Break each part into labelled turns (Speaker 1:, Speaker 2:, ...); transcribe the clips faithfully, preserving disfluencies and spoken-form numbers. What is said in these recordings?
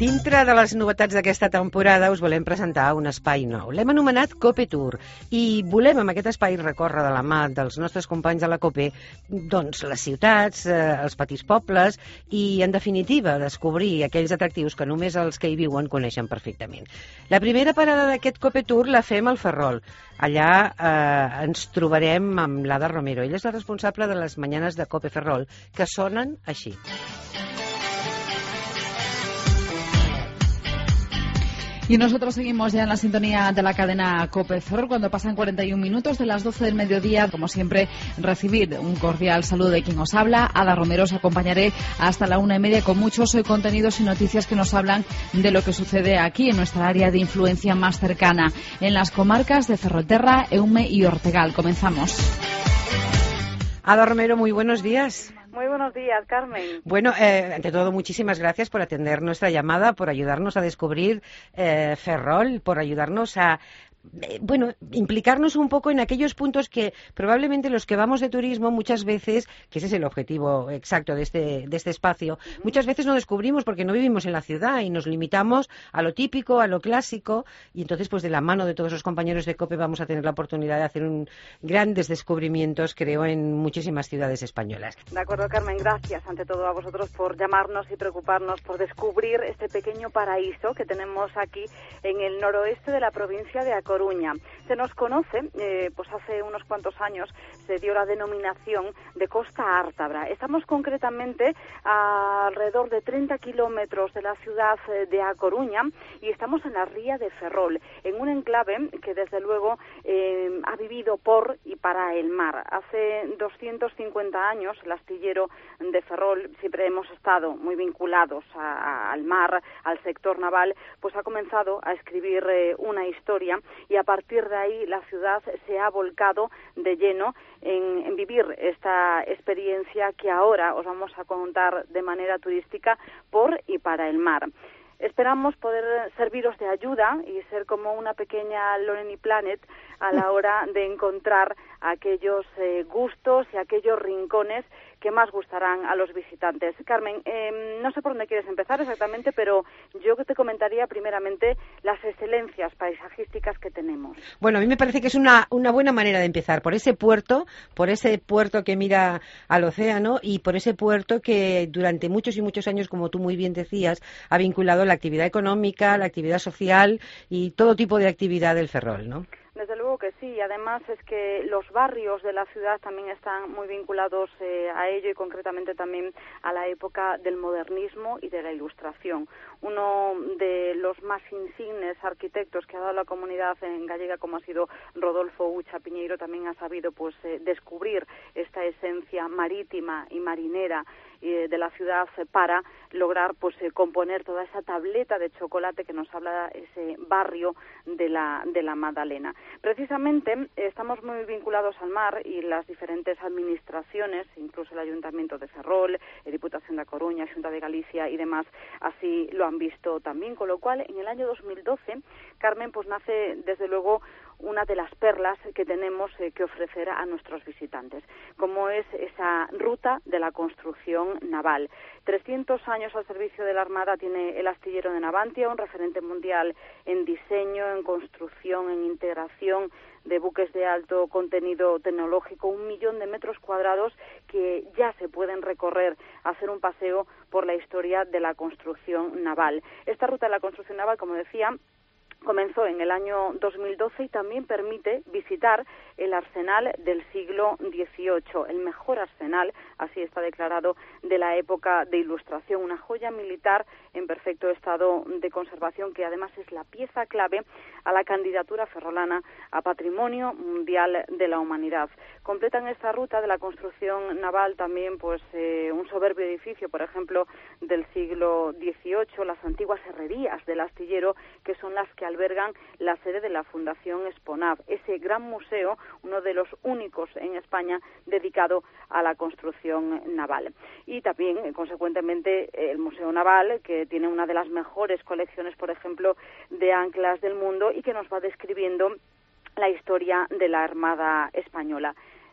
Speaker 1: Dintre de les novetats d'aquesta temporada us volem presentar un espai nou. L'hem anomenat Cope Tour i volem amb aquest espai recórrer de la mà dels nostres companys de la Cope doncs les ciutats, eh, els petits pobles i, en definitiva, descobrir aquells atractius que només els que hi viuen coneixen perfectament. La primera parada d'aquest Cope Tour la fem al Ferrol. Allà eh, ens trobarem amb l'Ada Romero. Ella és la responsable de les Mañanes de Cope Ferrol, que sonen així.
Speaker 2: Y nosotros seguimos ya en la sintonía de la cadena COPE Ferrol cuando pasan cuarenta y un minutos de las doce del mediodía. Como siempre, recibid un cordial saludo de quien os habla. Ada Romero, os acompañaré hasta la una y media con muchos contenidos y noticias que nos hablan de lo que sucede aquí en nuestra área de influencia más cercana, en las comarcas de Ferrolterra, Eume y Ortegal. Comenzamos.
Speaker 1: Ada Romero, muy buenos días.
Speaker 3: Muy buenos días, Carmen.
Speaker 1: Bueno, eh, ante todo, muchísimas gracias por atender nuestra llamada, por ayudarnos a descubrir eh, Ferrol, por ayudarnos a... bueno, implicarnos un poco en aquellos puntos que probablemente los que vamos de turismo muchas veces, que ese es el objetivo exacto de este, de este espacio, uh-huh. muchas veces no descubrimos porque no vivimos en la ciudad y nos limitamos a lo típico, a lo clásico, y entonces pues de la mano de todos los compañeros de COPE vamos a tener la oportunidad de hacer un, grandes descubrimientos, creo, en muchísimas ciudades españolas.
Speaker 3: De acuerdo, Carmen, gracias ante todo a vosotros por llamarnos y preocuparnos por descubrir este pequeño paraíso que tenemos aquí en el noroeste de la provincia de Acoruña. Coruña. Se nos conoce, eh, pues hace unos cuantos años se dio la denominación de Costa Ártabra. Estamos concretamente a alrededor de treinta kilómetros de la ciudad de A Coruña y estamos en la ría de Ferrol, en un enclave que desde luego eh, ha vivido por y para el mar. Hace doscientos cincuenta años el astillero de Ferrol, siempre hemos estado muy vinculados a, a, al mar, al sector naval, pues ha comenzado a escribir eh, una historia y a partir de ahí la ciudad se ha volcado de lleno en, en vivir esta experiencia que ahora os vamos a contar de manera turística por y para el mar. Esperamos poder serviros de ayuda y ser como una pequeña Lonely Planet a la hora de encontrar aquellos eh, gustos y aquellos rincones que más gustarán a los visitantes. Carmen, eh, no sé por dónde quieres empezar exactamente, pero yo te comentaría primeramente las excelencias paisajísticas que tenemos.
Speaker 1: Bueno, a mí me parece que es una, una buena manera de empezar, por ese puerto, por ese puerto que mira al océano y por ese puerto que durante muchos y muchos años, como tú muy bien decías, ha vinculado la actividad económica, la actividad social y todo tipo de actividad del Ferrol, ¿no?
Speaker 3: Desde luego que sí, y además es que los barrios de la ciudad también están muy vinculados eh, a ello y concretamente también a la época del modernismo y de la ilustración. Uno de los más insignes arquitectos que ha dado la comunidad en gallega, como ha sido Rodolfo Ucha Piñeiro, también ha sabido pues eh, descubrir esta esencia marítima y marinera eh, de la ciudad para lograr pues eh, componer toda esa tableta de chocolate que nos habla ese barrio de la de la Magdalena. Precisamente eh, estamos muy vinculados al mar y las diferentes administraciones, incluso el Ayuntamiento de Ferrol, la Diputación de A Coruña, Xunta de Galicia y demás, así lo han visto también, con lo cual en el año dos mil doce, Carmen, pues nace desde luego una de las perlas que tenemos eh, que ofrecer a nuestros visitantes, como es esa ruta de la construcción naval. trescientos años al servicio de la Armada tiene el astillero de Navantia, un referente mundial en diseño, en construcción, en integración de buques de alto contenido tecnológico, un millón de metros cuadrados que ya se pueden recorrer, hacer un paseo por la historia de la construcción naval. Esta ruta de la construcción naval, como decía, comenzó en el año dos mil doce y también permite visitar el arsenal del siglo dieciocho, el mejor arsenal, así está declarado, de la época de Ilustración, una joya militar en perfecto estado de conservación que además es la pieza clave a la candidatura ferrolana a Patrimonio Mundial de la Humanidad. Completan esta ruta de la construcción naval también pues eh, un soberbio edificio, por ejemplo, del siglo dieciocho, las antiguas herrerías del astillero, que son las que albergan la sede de la Fundación Exponav, ese gran museo, uno de los únicos en España dedicado a la construcción naval. Y también, eh, consecuentemente, el Museo Naval, que tiene una de las mejores colecciones, por ejemplo, de anclas del mundo y que nos va describiendo la historia de la Armada Española.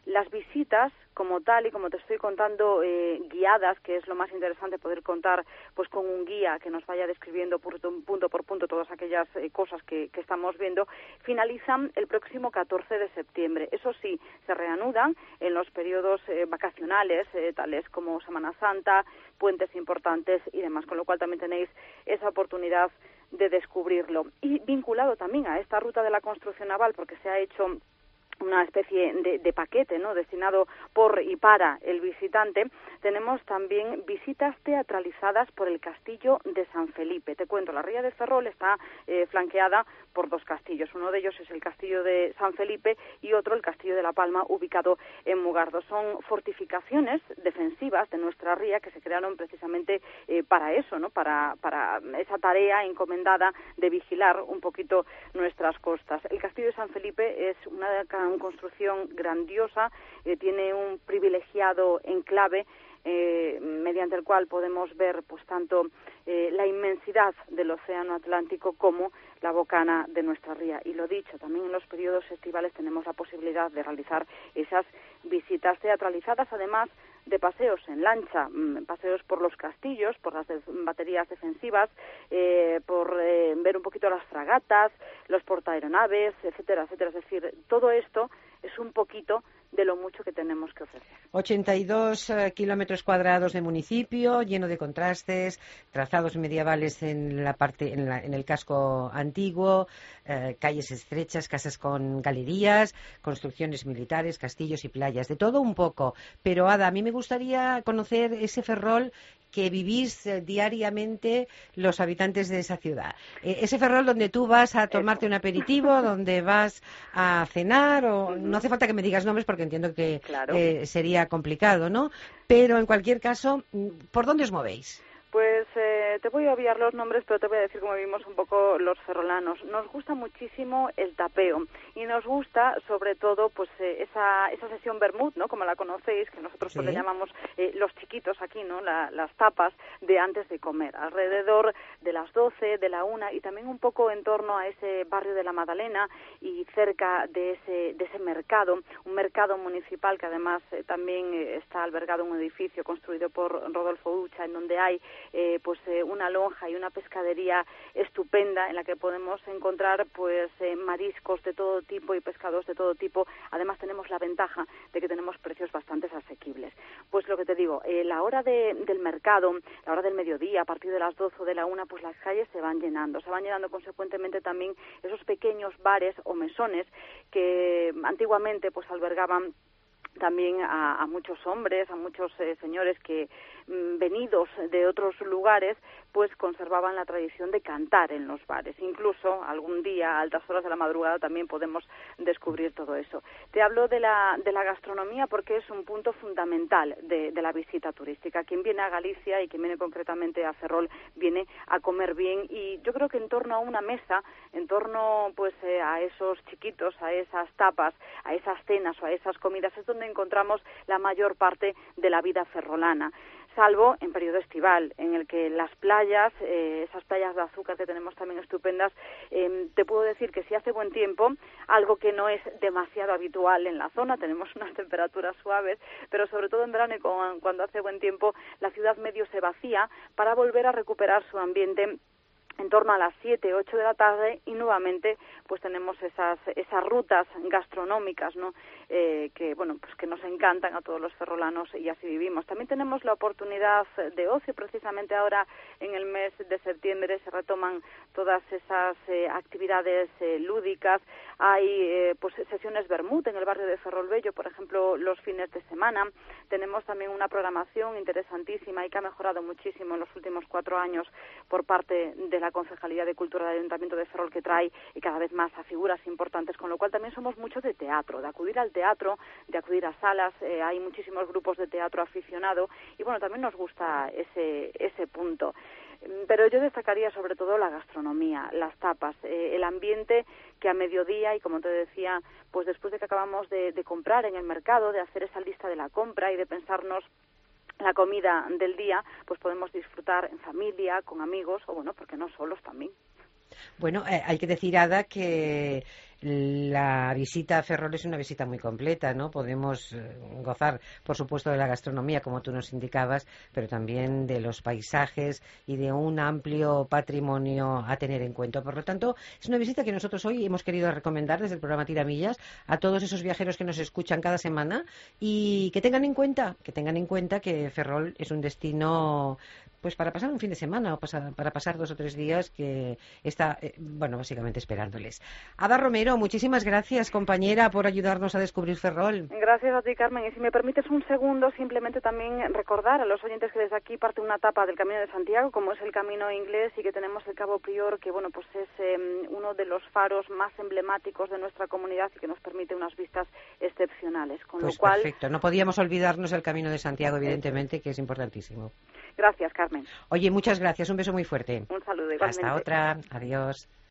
Speaker 3: Las visitas, como tal y como te estoy contando, eh, guiadas, que es lo más interesante poder contar pues con un guía que nos vaya describiendo punto, punto por punto todas aquellas eh, cosas que, que estamos viendo, finalizan el próximo catorce de septiembre. Eso sí, se reanudan en los periodos eh, vacacionales, eh, tales como Semana Santa, puentes importantes y demás, con lo cual también tenéis esa oportunidad de descubrirlo. Y vinculado también a esta ruta de la construcción naval, porque se ha hecho una especie de, de paquete, ¿no?, destinado por y para el visitante, tenemos también visitas teatralizadas por el castillo de San Felipe. Te cuento, la ría de Ferrol está eh, flanqueada por dos castillos. Uno de ellos es el castillo de San Felipe y otro el castillo de La Palma, ubicado en Mugardo. Son fortificaciones defensivas de nuestra ría que se crearon precisamente eh, para eso, ¿no?, para, para esa tarea encomendada de vigilar un poquito nuestras costas. El castillo de San Felipe es una construcción grandiosa, eh, tiene un privilegiado enclave eh, mediante el cual podemos ver pues tanto eh, la inmensidad del océano Atlántico como la bocana de nuestra ría. Y lo dicho, también en los periodos estivales tenemos la posibilidad de realizar esas visitas teatralizadas, además de paseos en lancha, paseos por los castillos, por las de baterías defensivas, eh, por eh, ver un poquito las fragatas, los portaaeronaves, etcétera, etcétera. Es decir, todo esto es un poquito de lo mucho que tenemos que ofrecer.
Speaker 1: ochenta y dos eh, kilómetros cuadrados de municipio, lleno de contrastes, trazados medievales en la parte, en, la, en el casco antiguo, eh, calles estrechas, casas con galerías, construcciones militares, castillos y playas, de todo un poco. Pero Ada, a mí me gustaría conocer ese Ferrol que vivís eh, diariamente los habitantes de esa ciudad. Eh, ese Ferrol donde tú vas a tomarte un aperitivo, donde vas a cenar, o uh-huh. No hace falta que me digas nombres porque entiendo que claro. eh, sería complicado, ¿no? Pero en cualquier caso, ¿por dónde os movéis?
Speaker 3: Pues eh, te voy a obviar los nombres, pero te voy a decir cómo vivimos un poco los ferrolanos. Nos gusta muchísimo el tapeo y nos gusta, sobre todo, pues eh, esa esa sesión vermut, ¿no?, como la conocéis, que nosotros sí. pues le llamamos eh, los chiquitos aquí, ¿no?, la, las tapas de antes de comer, alrededor de las doce, de la una, y también un poco en torno a ese barrio de la Madalena y cerca de ese de ese mercado, un mercado municipal que además eh, también eh, está albergado en un edificio construido por Rodolfo Ucha, en donde hay Eh, pues eh, una lonja y una pescadería estupenda en la que podemos encontrar pues eh, mariscos de todo tipo y pescados de todo tipo. Además tenemos la ventaja de que tenemos precios bastante asequibles. Pues lo que te digo, eh, la hora de, del mercado, la hora del mediodía, a partir de las doce o de la una, pues las calles se van llenando, se van llenando consecuentemente también esos pequeños bares o mesones que antiguamente pues albergaban también a, a muchos hombres, a muchos eh, señores que mm, venidos de otros lugares, pues conservaban la tradición de cantar en los bares. Incluso algún día, a altas horas de la madrugada, también podemos descubrir todo eso. Te hablo de la, de la gastronomía porque es un punto fundamental de, de la visita turística. Quien viene a Galicia y quien viene concretamente a Ferrol viene a comer bien, y yo creo que en torno a una mesa, en torno pues eh, a esos chiquitos, a esas tapas, a esas cenas o a esas comidas, es donde encontramos la mayor parte de la vida ferrolana, salvo en periodo estival, en el que las playas, eh, esas playas de azúcar que tenemos también estupendas, eh, te puedo decir que si hace buen tiempo, algo que no es demasiado habitual en la zona, tenemos unas temperaturas suaves, pero sobre todo en verano y con, cuando hace buen tiempo, la ciudad medio se vacía para volver a recuperar su ambiente en torno a las siete, ocho de la tarde, y nuevamente pues tenemos esas esas rutas gastronómicas, ¿no?, eh, que bueno pues que nos encantan a todos los ferrolanos, y así vivimos. También tenemos la oportunidad de ocio. Precisamente ahora en el mes de septiembre se retoman todas esas eh, actividades eh, lúdicas. Hay eh, pues sesiones vermut en el barrio de Ferrolbello, por ejemplo, los fines de semana. Tenemos también una programación interesantísima y que ha mejorado muchísimo en los últimos cuatro años por parte de la Concejalía de Cultura del Ayuntamiento de Ferrol, que trae y cada vez más a figuras importantes, con lo cual también somos mucho de teatro, de acudir al teatro, de acudir a salas. Eh, hay muchísimos grupos de teatro aficionado y bueno, también nos gusta ese ese punto. Pero yo destacaría sobre todo la gastronomía, las tapas, eh, el ambiente que a mediodía, y como te decía, pues después de que acabamos de, de comprar en el mercado, de hacer esa lista de la compra y de pensarnos la comida del día, pues podemos disfrutar en familia, con amigos, o bueno, porque no solos también.
Speaker 1: Bueno, eh, hay que decir, Ada, que La visita a Ferrol es una visita muy completa, ¿no? Podemos eh, gozar, por supuesto, de la gastronomía, como tú nos indicabas, pero también de los paisajes y de un amplio patrimonio a tener en cuenta. Por lo tanto, es una visita que nosotros hoy hemos querido recomendar desde el programa Tiramillas a todos esos viajeros que nos escuchan cada semana y que tengan en cuenta, que tengan en cuenta que Ferrol es un destino pues para pasar un fin de semana o pasar, para pasar dos o tres días que está, eh, bueno, básicamente esperándoles. Ada Romero, muchísimas gracias, compañera, por ayudarnos a descubrir Ferrol.
Speaker 3: Gracias a ti, Carmen. Y si me permites un segundo, simplemente también recordar a los oyentes que desde aquí parte una etapa del Camino de Santiago, como es el Camino Inglés, y que tenemos el Cabo Prior, que bueno, pues es eh, uno de los faros más emblemáticos de nuestra comunidad y que nos permite unas vistas excepcionales. Con
Speaker 1: pues
Speaker 3: lo cual,
Speaker 1: perfecto. No podíamos olvidarnos del Camino de Santiago, evidentemente, que es importantísimo.
Speaker 3: Gracias, Carmen.
Speaker 1: Oye, muchas gracias. Un beso muy fuerte.
Speaker 3: Un saludo, igualmente.
Speaker 1: Hasta otra. Adiós.